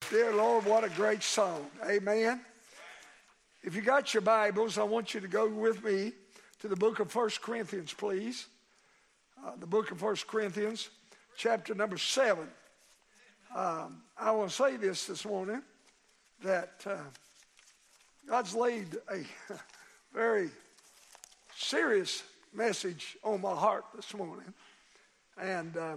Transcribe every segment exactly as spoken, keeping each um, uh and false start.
Dear Lord, what a great song. Amen. If you got your Bibles, I want you to go with me to the book of First Corinthians, please. Uh, the book of First Corinthians, chapter number seven. Um, I want to say this this morning, that uh, God's laid a very serious message on my heart this morning. And, uh,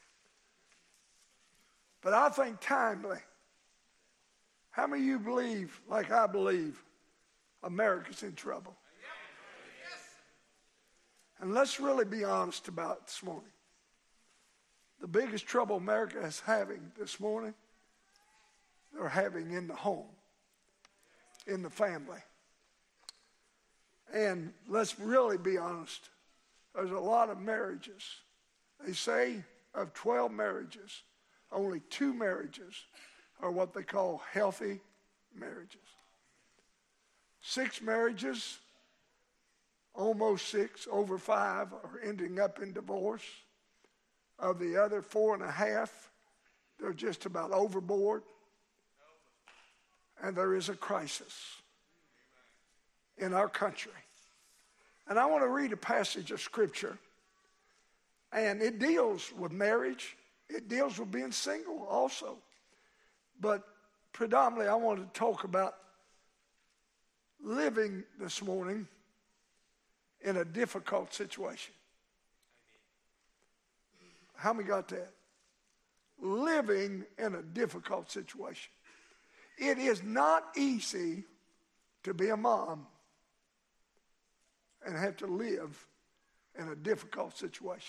but I think timely. How many of you believe, like I believe, America's in trouble? And let's really be honest about it this morning. The biggest trouble America is having this morning, they're having in the home, in the family. And let's really be honest. There's a lot of marriages. They say of twelve marriages, only two marriages are what they call healthy marriages. Six marriages, almost six, over five, are ending up in divorce. Of the other four and a half, they're just about overboard. And there is a crisis in our country. And I want to read a passage of Scripture. And it deals with marriage. It deals with being single also. But predominantly, I want to talk about living this morning in a difficult situation. How many got that? Living in a difficult situation. It is not easy to be a mom and have to live in a difficult situation.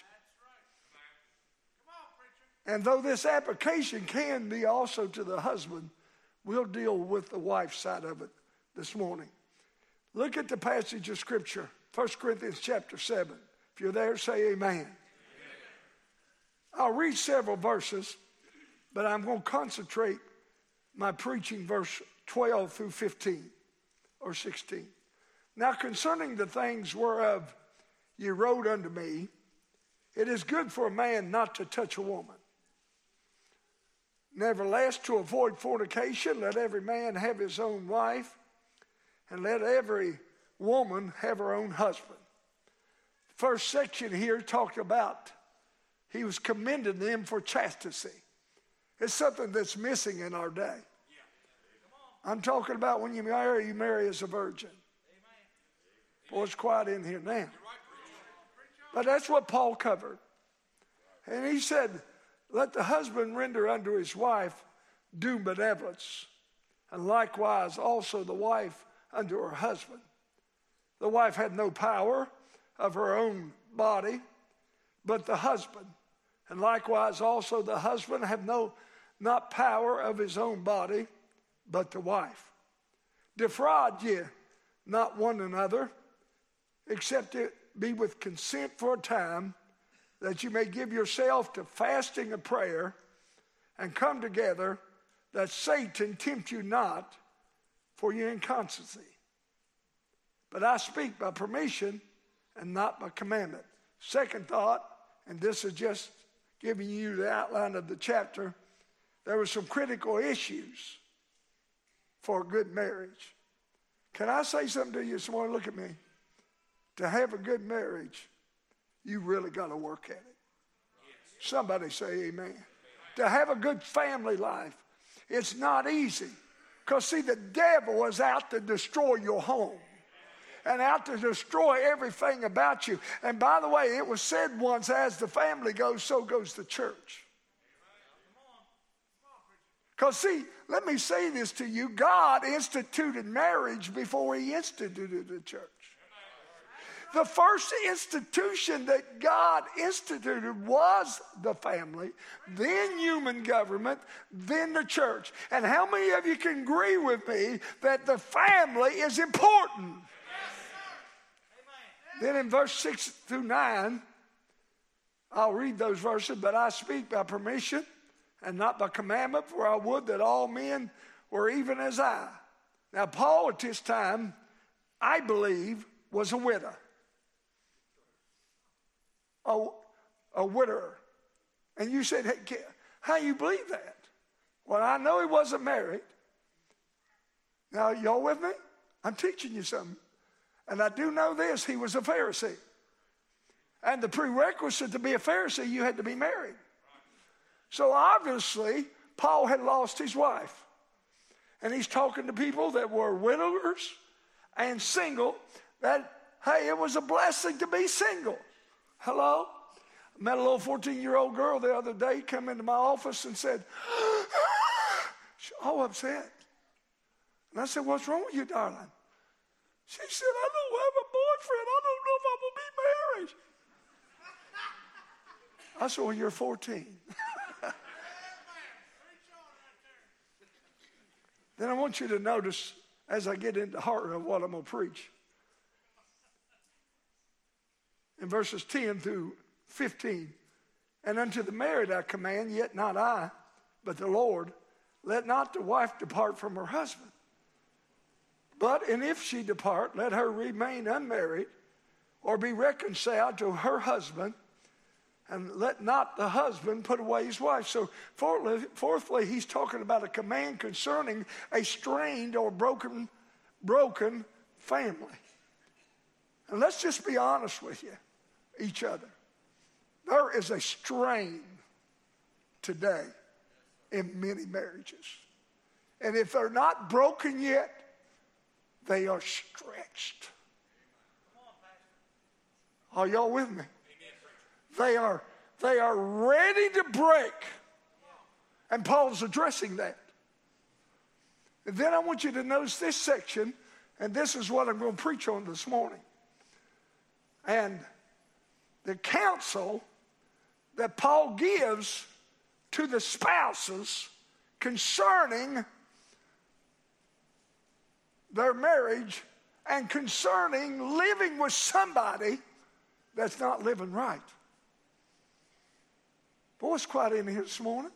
And though this application can be also to the husband, we'll deal with the wife side of it this morning. Look at the passage of Scripture, First Corinthians chapter seven. If you're there, say amen. Amen. I'll read several verses, but I'm going to concentrate my preaching verse twelve through fifteen or sixteen. Now concerning the things whereof ye wrote unto me, it is good for a man not to touch a woman. Nevertheless, to avoid fornication, let every man have his own wife, and let every woman have her own husband. First section here talked about he was commending them for chastity. It's something that's missing in our day. I'm talking about when you marry, you marry as a virgin. Boy, it's quiet in here now. But that's what Paul covered. And he said, let the husband render unto his wife due benevolence, and likewise also the wife unto her husband. The wife had no power of her own body, but the husband. And likewise also the husband have no not power of his own body, but the wife. Defraud ye not one another, except it be with consent for a time, that you may give yourself to fasting and prayer, and come together, that Satan tempt you not for your inconstancy. But I speak by permission and not by commandment. Second thought, and this is just giving you the outline of the chapter, there were some critical issues for a good marriage. Can I say something to you this morning? Look at me. To have a good marriage, you really got to work at it. Somebody say amen. Amen. To have a good family life, it's not easy. Because see, the devil is out to destroy your home and out to destroy everything about you. And by the way, it was said once, as the family goes, so goes the church. Because see, let me say this to you. God instituted marriage before he instituted the church. The first institution that God instituted was the family, then human government, then the church. And how many of you can agree with me that the family is important? Then in verse six through nine, I'll read those verses, but I speak by permission and not by commandment, for I would that all men were even as I. Now Paul at this time, I believe, was a widow. A, a widower. And you said, hey, how you believe that? Well, I know he wasn't married. Now, y'all with me? I'm teaching you something. And I do know this, he was a Pharisee. And the prerequisite to be a Pharisee, you had to be married. So obviously, Paul had lost his wife. And he's talking to people that were widowers and single, that, hey, it was a blessing to be single. Hello? I met a little fourteen-year-old girl the other day come into my office and said, she's all upset. And I said, what's wrong with you, darling? She said, I don't have a boyfriend. I don't know if I'm going to be married. I said, well, you're fourteen. Then I want you to notice as I get into the heart of what I'm going to preach. In verses ten through fifteen, and unto the married I command, yet not I, but the Lord, let not the wife depart from her husband. But, and if she depart, let her remain unmarried, or be reconciled to her husband, and let not the husband put away his wife. So fourthly, fourthly, he's talking about a command concerning a strained or broken, broken family. And let's just be honest with you, each other. There is a strain today in many marriages. And if they're not broken yet, they are stretched. Are y'all with me? They are, they are ready to break. And Paul's addressing that. And then I want you to notice this section, and this is what I'm going to preach on this morning. And the counsel that Paul gives to the spouses concerning their marriage and concerning living with somebody that's not living right. Boy, it's quiet in here this morning.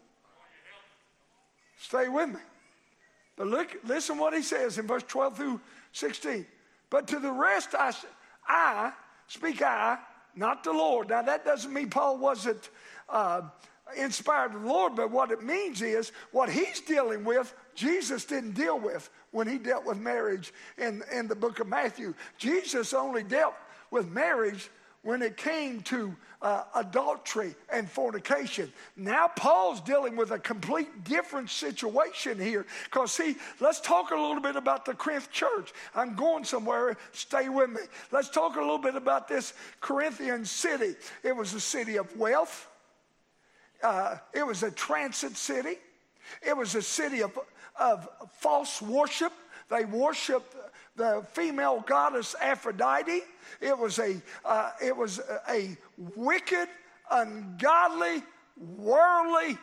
Stay with me. But look, listen what he says in verse twelve through sixteen. But to the rest I, I speak I, not the Lord. Now that doesn't mean Paul wasn't uh, inspired of the Lord, but what it means is what he's dealing with, Jesus didn't deal with when he dealt with marriage in, in the book of Matthew. Jesus only dealt with marriage when it came to uh, adultery and fornication. Now Paul's dealing with a complete different situation here. Because see, let's talk a little bit about the Corinth church. I'm going somewhere, stay with me. Let's talk a little bit about this Corinthian city. It was a city of wealth. Uh, it was a transit city. It was a city of, of false worship. They worshiped the female goddess Aphrodite. It was a uh, it was a, a wicked, ungodly, worldly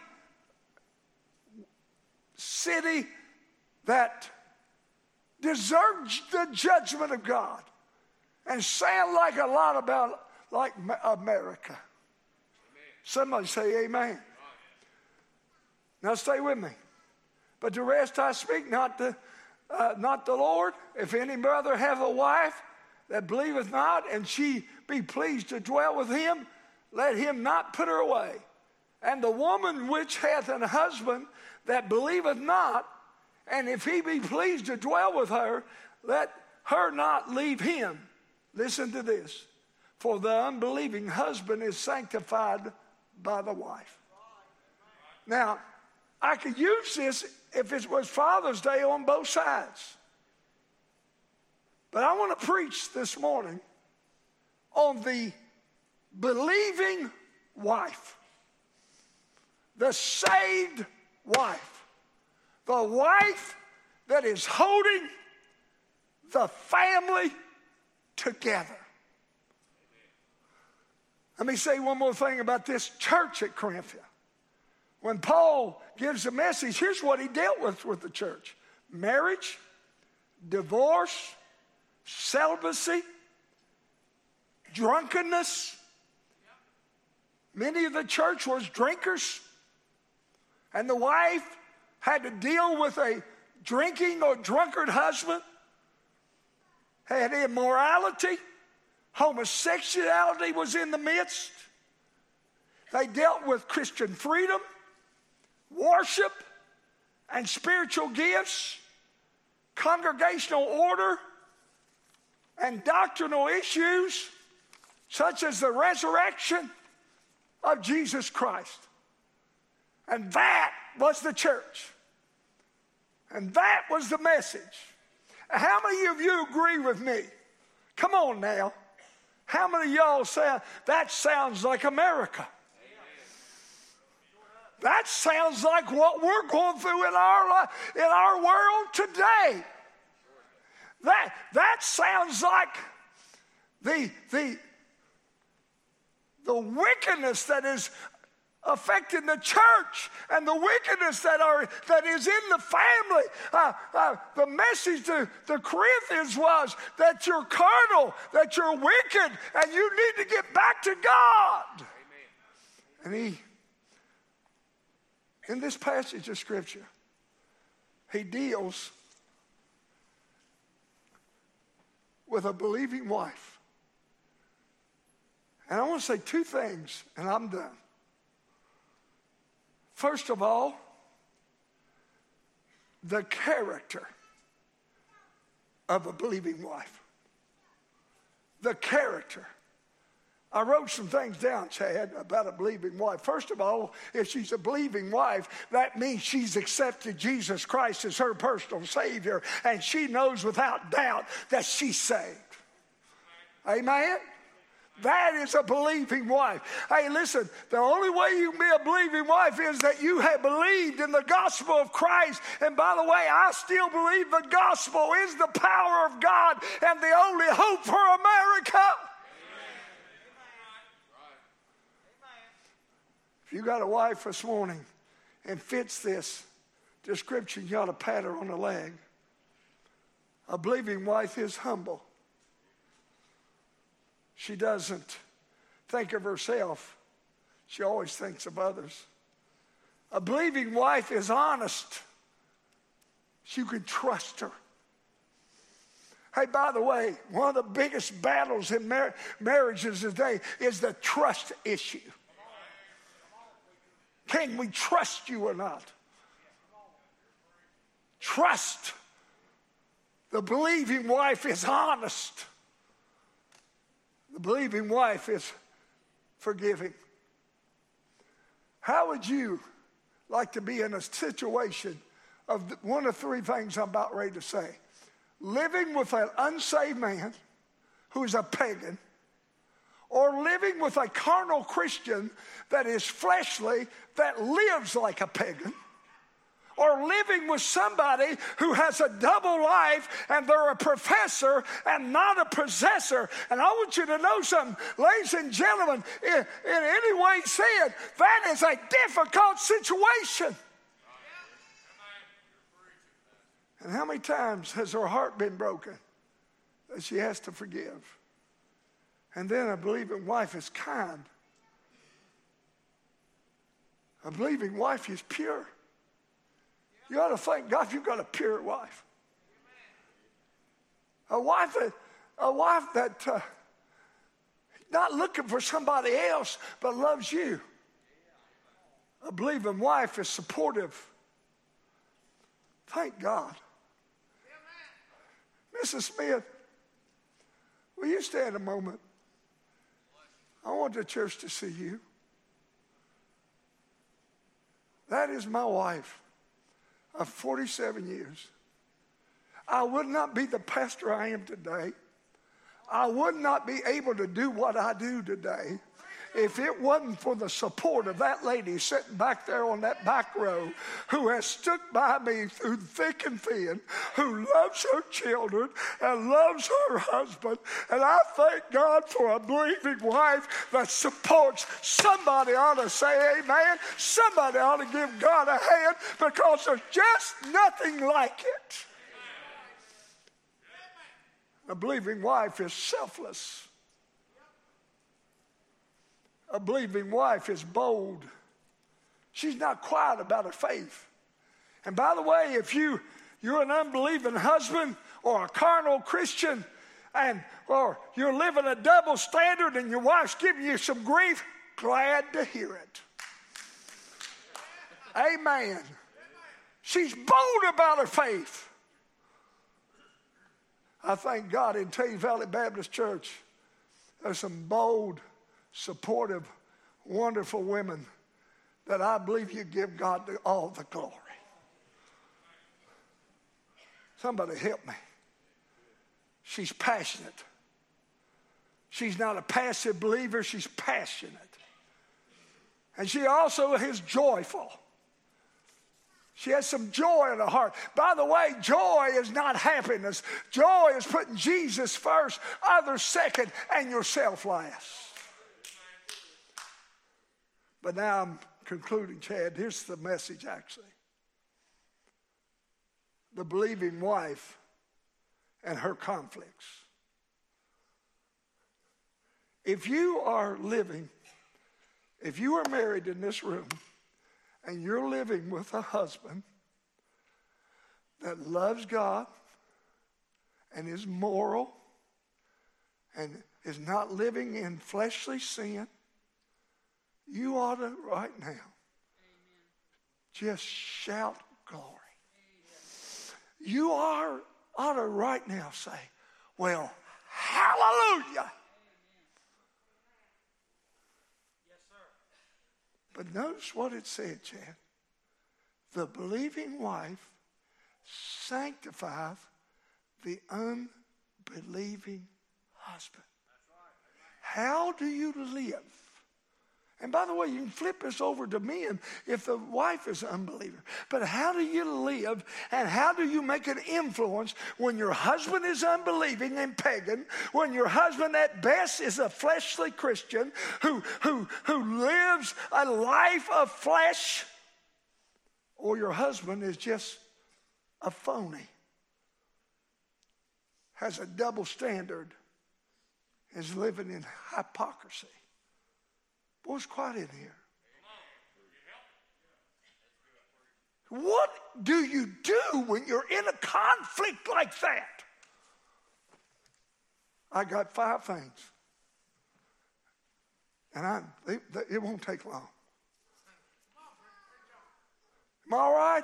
city that deserved the judgment of God, and sound like a lot about like America. Amen. Somebody say amen. Now stay with me. But the rest I speak, not the uh, not the Lord. If any brother have a wife that believeth not, and she be pleased to dwell with him, let him not put her away. And the woman which hath an husband that believeth not, and if he be pleased to dwell with her, let her not leave him. Listen to this. For the unbelieving husband is sanctified by the wife. Now, I could use this if it was Father's Day on both sides. But I want to preach this morning on the believing wife, the saved wife, the wife that is holding the family together. Let me say one more thing about this church at Corinth. When Paul gives a message, here's what he dealt with with the church: marriage, divorce, celibacy, drunkenness. Many of the church was drinkers, and the wife had to deal with a drinking or drunkard husband. Had immorality, homosexuality was in the midst. They dealt with Christian freedom, worship, and spiritual gifts, congregational order, and doctrinal issues such as the resurrection of Jesus Christ. And that was the church. And that was the message. How many of you agree with me? Come on now. How many of y'all say that sounds like America? That sounds like what we're going through in our life, in our world today. That, that sounds like the, the, the wickedness that is affecting the church and the wickedness that are that is in the family. Uh, uh, the message to the Corinthians was that you're carnal, that you're wicked, and you need to get back to God. Amen. And he, in this passage of Scripture, he deals with a believing wife. And I want to say two things, and I'm done. First of all, the character of a believing wife. The character. I wrote some things down, Chad, about a believing wife. First of all, if she's a believing wife, that means she's accepted Jesus Christ as her personal Savior, and she knows without doubt that she's saved. Amen? That is a believing wife. Hey, listen, the only way you can be a believing wife is that you have believed in the gospel of Christ. And by the way, I still believe the gospel is the power of God and the only hope for America. If you got a wife this morning and fits this description, you ought to pat her on the leg. A believing wife is humble. She doesn't think of herself. She always thinks of others. A believing wife is honest. You can trust her. Hey, by the way, one of the biggest battles in mar- marriages today is the trust issue. Can we trust you or not? Trust. The believing wife is honest. The believing wife is forgiving. How would you like to be in a situation of one of three things I'm about ready to say? Living with an unsaved man who is a pagan, or living with a carnal Christian that is fleshly, that lives like a pagan, or living with somebody who has a double life and they're a professor and not a possessor. And I want you to know something, ladies and gentlemen, in, in any way said, that is a difficult situation. And how many times has her heart been broken that she has to forgive? And then a believing wife is kind. A believing wife is pure. You ought to thank God you've got a pure wife. A wife that, a wife that uh, not looking for somebody else, but loves you. A believing wife is supportive. Thank God. Missus Smith, will you stand a moment? I want the church to see you. That is my wife of forty-seven years. I would not be the pastor I am today. I would not be able to do what I do today if it wasn't for the support of that lady sitting back there on that back row who has stuck by me through thick and thin, who loves her children and loves her husband. And I thank God for a believing wife that supports. Somebody ought to say amen. Somebody ought to give God a hand, because there's just nothing like it. A believing wife is selfless. A believing wife is bold. She's not quiet about her faith. And by the way, if you, you're an unbelieving husband or a carnal Christian, and or you're living a double standard and your wife's giving you some grief, glad to hear it. Amen. She's bold about her faith. I thank God in Tade Valley Baptist Church, there's some bold, supportive, wonderful women that I believe you give God all the glory. Somebody help me. She's passionate. She's not a passive believer, she's passionate. And she also is joyful. She has some joy in her heart. By the way, joy is not happiness. Joy is putting Jesus first, others second, and yourself last. But now I'm concluding, Chad. Here's the message, actually. The believing wife and her conflicts. If you are living, if you are married in this room, and you're living with a husband that loves God and is moral and is not living in fleshly sin, you ought to right now Amen. Just shout glory. Amen. You are, ought to right now say, well, hallelujah. But notice what it said, Chad. The believing wife sanctifieth the unbelieving husband. How do you live? And by the way, you can flip this over to men if the wife is an unbeliever. But how do you live and how do you make an influence when your husband is unbelieving and pagan, when your husband at best is a fleshly Christian who, who, who lives a life of flesh, or your husband is just a phony, has a double standard, is living in hypocrisy. Boy, it's quiet in here. What do you do when you're in a conflict like that? I got five things. And I, they, they, it won't take long. Am I all right?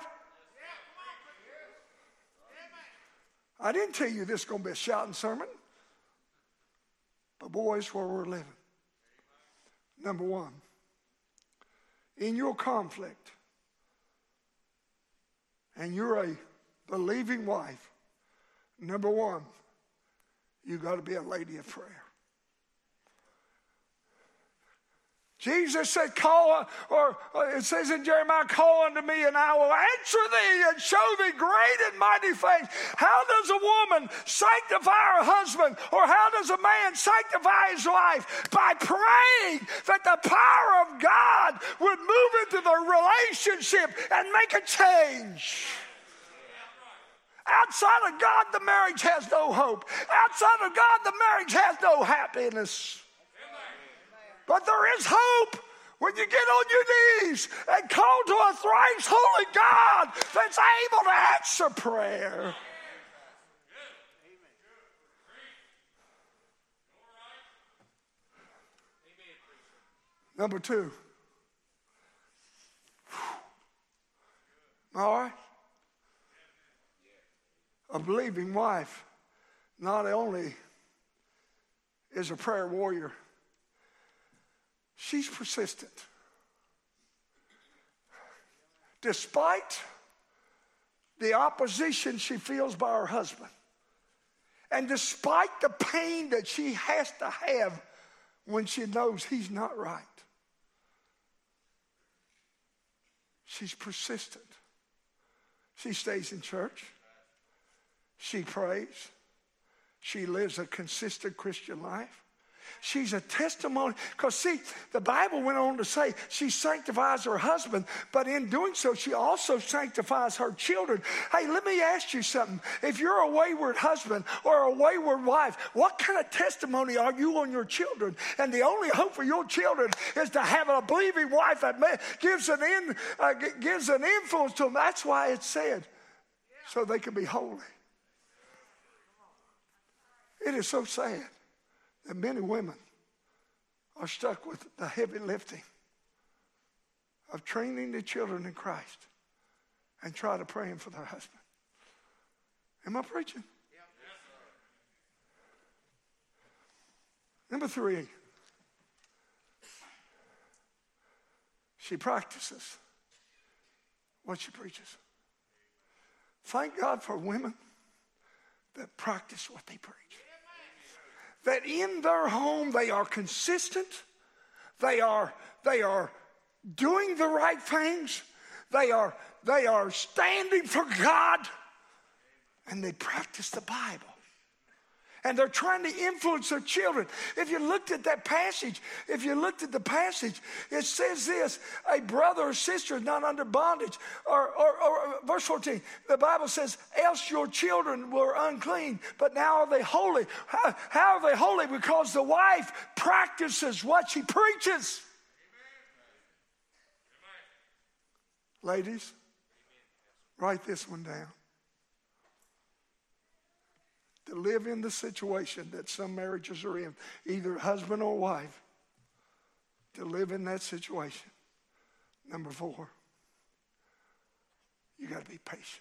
I didn't tell you this is going to be a shouting sermon. But boy, it's where we're living. Number one, in your conflict, and you're a believing wife, number one, you got to be a lady of prayer. Jesus said, call, or it says in Jeremiah, call unto me and I will answer thee and show thee great and mighty things. How does a woman sanctify her husband, or how does a man sanctify his wife? By praying that the power of God would move into the relationship and make a change. Outside of God, the marriage has no hope. Outside of God, the marriage has no happiness. But there is hope when you get on your knees and call to a thrice holy God that's able to answer prayer. Number two. All right? A believing wife not only is a prayer warrior, she's persistent. Despite the opposition she feels by her husband, and despite the pain that she has to have when she knows he's not right, she's persistent. She stays in church. She prays. She lives a consistent Christian life. She's a testimony. Because see, the Bible went on to say she sanctifies her husband, but in doing so, she also sanctifies her children. Hey, let me ask you something. If you're a wayward husband or a wayward wife, what kind of testimony are you on your children? And the only hope for your children is to have a believing wife that gives an, in, uh, gives an influence to them. That's why it's said, so they can be holy. It is so sad that men and women are stuck with the heavy lifting of training the children in Christ and try to praying for their husband. Am I preaching? Number three, she practices what she preaches. Thank God for women that practice what they preach. That in their home they are consistent. They are, they are doing the right things. They are, they are standing for God. And they practice the Bible. And they're trying to influence their children. If you looked at that passage, if you looked at the passage, it says this: a brother or sister is not under bondage. Or, or, or verse fourteen, the Bible says, else your children were unclean, but now are they holy. How, how are they holy? Because the wife practices what she preaches. Amen. Ladies, write this one down. To live in the situation that some marriages are in, either husband or wife, to live in that situation, number four, you got to be patient.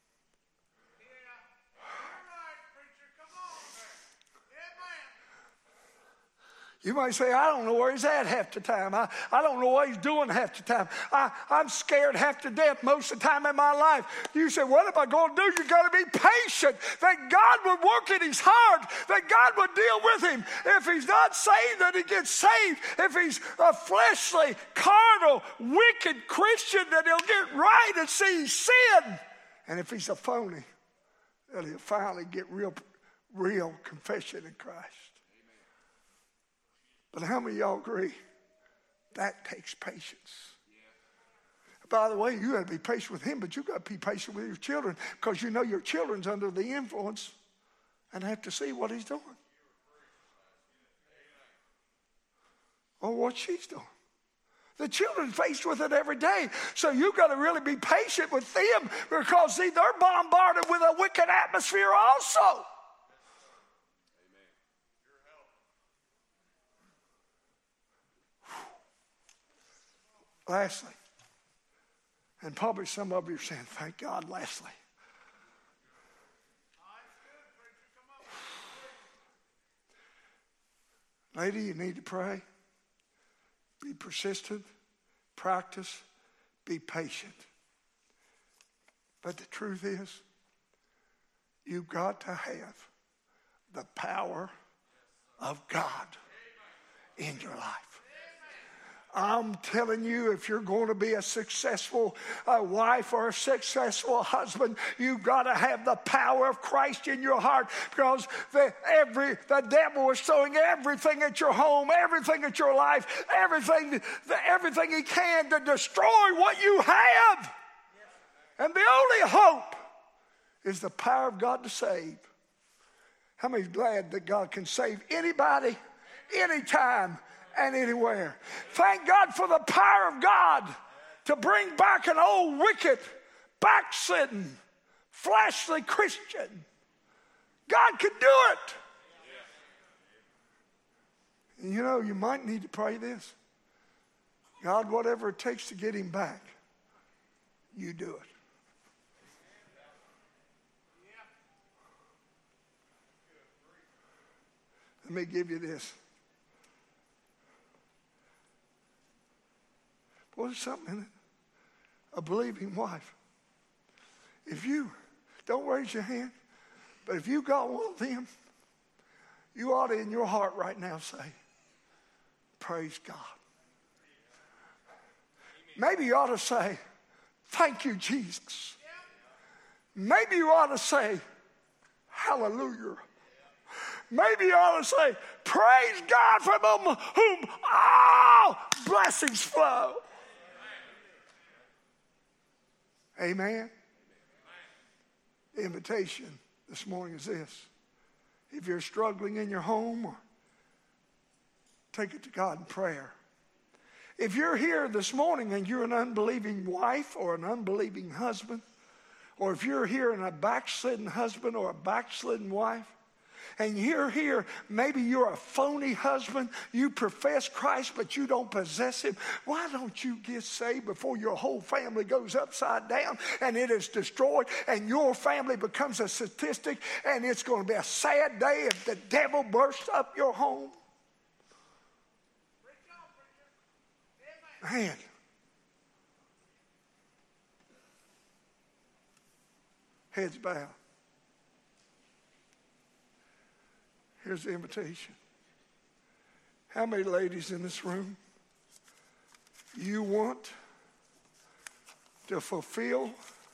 You might say, I don't know where he's at half the time. I, I don't know what he's doing half the time. I, I'm scared half to death most of the time in my life. You say, what am I going to do? You got to be patient. That God would work in his heart. That God would deal with him. If he's not saved, that he gets saved. If he's a fleshly, carnal, wicked Christian, that he'll get right and see sin. And if he's a phony, that he'll finally get real, real confession in Christ. But how many of y'all agree that takes patience? Yeah. By the way, you got to be patient with him, but you got to be patient with your children, because you know your children's under the influence and have to see what he's doing or what she's doing. The children faced with it every day, so you got to really be patient with them, because see, they're bombarded with a wicked atmosphere also. Lastly, and probably some of you are saying, thank God, lastly. Lady, you need to pray. Be persistent. Practice. Be patient. But the truth is, you've got to have the power of God in your life. I'm telling you, if you're going to be a successful uh, wife or a successful husband, you've got to have the power of Christ in your heart, because the, every, the devil is throwing everything at your home, everything at your life, everything, the, everything he can to destroy what you have. And the only hope is the power of God to save. How many is glad that God can save anybody, anytime, and anywhere? Thank God for the power of God to bring back an old, wicked, backslidden, fleshly Christian. God can do it. And you know, you might need to pray this: God, whatever it takes to get him back, you do it. Let me give you this. Boy, there's something in it. A believing wife. If you, don't raise your hand, but if you got one of them, you ought to in your heart right now say, praise God. Maybe you ought to say, thank you, Jesus. Maybe you ought to say, hallelujah. Maybe you ought to say, praise God, from whom all blessings flow. Amen. The invitation this morning is this: if you're struggling in your home, or take it to God in prayer. If you're here this morning and you're an unbelieving wife or an unbelieving husband, or if you're here and a backslidden husband or a backslidden wife, And you're here, maybe you're a phony husband, you profess Christ, but you don't possess him. Why don't you get saved before your whole family goes upside down and it is destroyed and your family becomes a statistic, and it's going to be a sad day if the devil bursts up your home? Man. Heads bowed. Here's the invitation. How many ladies in this room, you want to fulfill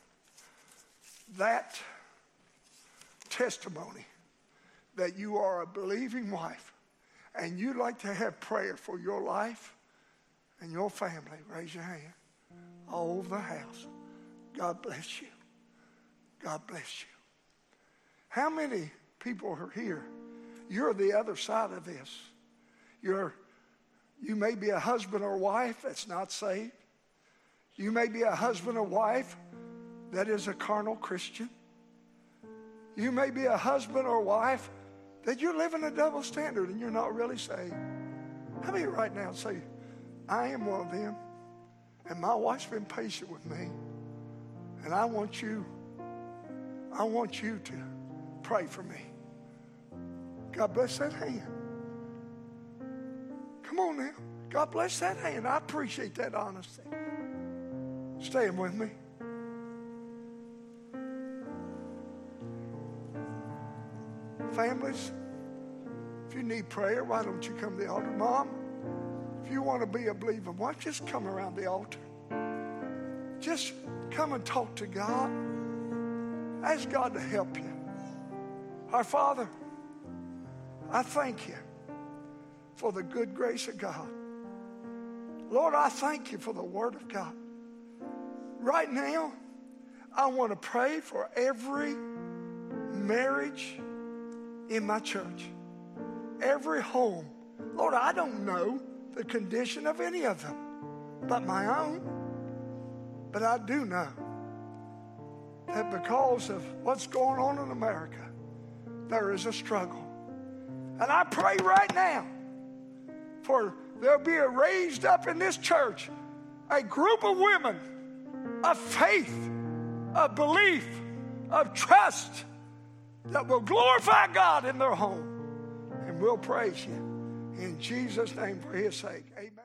that testimony that you are a believing wife and you'd like to have prayer for your life and your family? Raise your hand. All over the house. God bless you. God bless you. How many people are here? You're the other side of this. You're, you may be a husband or wife that's not saved. You may be a husband or wife that is a carnal Christian. You may be a husband or wife that you're living a double standard and you're not really saved. How many right now say, I am one of them, and my wife's been patient with me, and I want you, I want you to pray for me. God bless that hand. Come on now. God bless that hand. I appreciate that honesty. Stand with me. Families, if you need prayer, why don't you come to the altar? Mom, if you want to be a believer, why don't you just come around the altar? Just come and talk to God. Ask God to help you. Our Father, I thank you for the good grace of God. Lord, I thank you for the Word of God. Right now, I want to pray for every marriage in my church, every home. Lord, I don't know the condition of any of them but my own, but I do know that because of what's going on in America, there is a struggle. And I pray right now for there'll be a raised up in this church a group of women of faith, of belief, of trust that will glorify God in their home. And we'll praise you in Jesus' name for his sake. Amen.